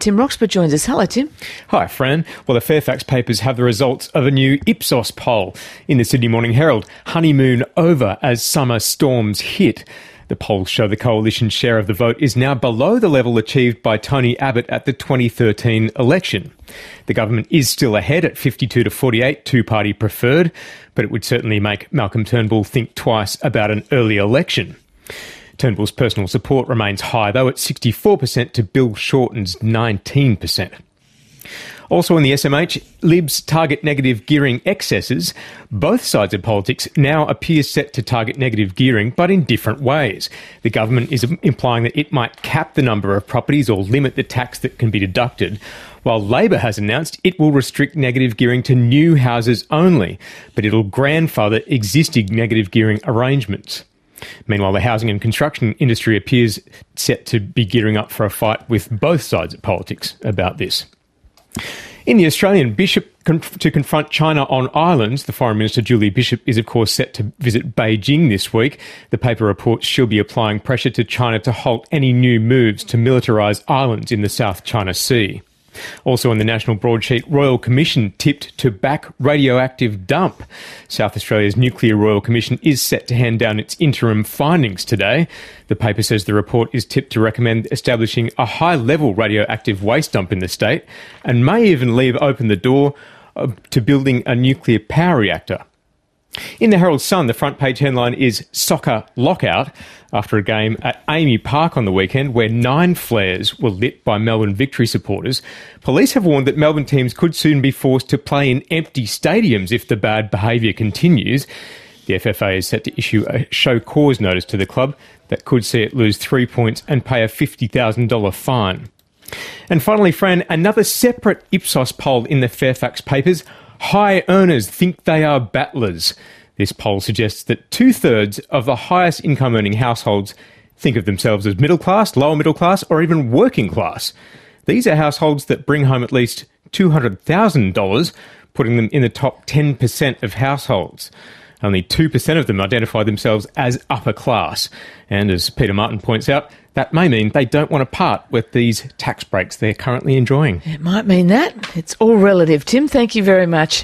Tim Roxburgh joins us. Hello, Tim. Hi, Fran. Well, the Fairfax papers have the results of a new Ipsos poll. In the Sydney Morning Herald, honeymoon over as summer storms hit. The polls show the coalition's share of the vote is now below the level achieved by Tony Abbott at the 2013 election. The government is still ahead at 52 to 48, two-party preferred, but it would certainly make Malcolm Turnbull think twice about an early election. Turnbull's personal support remains high, though, at 64% to Bill Shorten's 19%. Also in the SMH, Libs target negative gearing excesses. Both sides of politics now appear set to target negative gearing, but in different ways. The government is implying that it might cap the number of properties or limit the tax that can be deducted, while Labor has announced it will restrict negative gearing to new houses only, but it'll grandfather existing negative gearing arrangements. Meanwhile, the housing and construction industry appears set to be gearing up for a fight with both sides of politics about this. In the Australian, Bishop to confront China on islands. The Foreign Minister Julie Bishop is, of course, set to visit Beijing this week. The paper reports she'll be applying pressure to China to halt any new moves to militarise islands in the South China Sea. Also in the national broadsheet, Royal Commission tipped to back radioactive dump. South Australia's Nuclear Royal Commission is set to hand down its interim findings today. The paper says the report is tipped to recommend establishing a high-level radioactive waste dump in the state and may even leave open the door to building a nuclear power reactor. In the Herald Sun, the front page headline is Soccer Lockout after a game at Amy Park on the weekend where 9 flares were lit by Melbourne Victory supporters. Police have warned that Melbourne teams could soon be forced to play in empty stadiums if the bad behaviour continues. The FFA is set to issue a show cause notice to the club that could see it lose 3 points and pay a $50,000 fine. And finally, Fran, another separate Ipsos poll in the Fairfax papers. High earners think they are battlers. This poll suggests that 2/3 of the highest income earning households think of themselves as middle class, lower middle class, or even working class. These are households that bring home at least $200,000, putting them in the top 10% of households. Only 2% of them identify themselves as upper class. And as Peter Martin points out, that may mean they don't want to part with these tax breaks they're currently enjoying. It might mean that. It's all relative. Tim, thank you very much.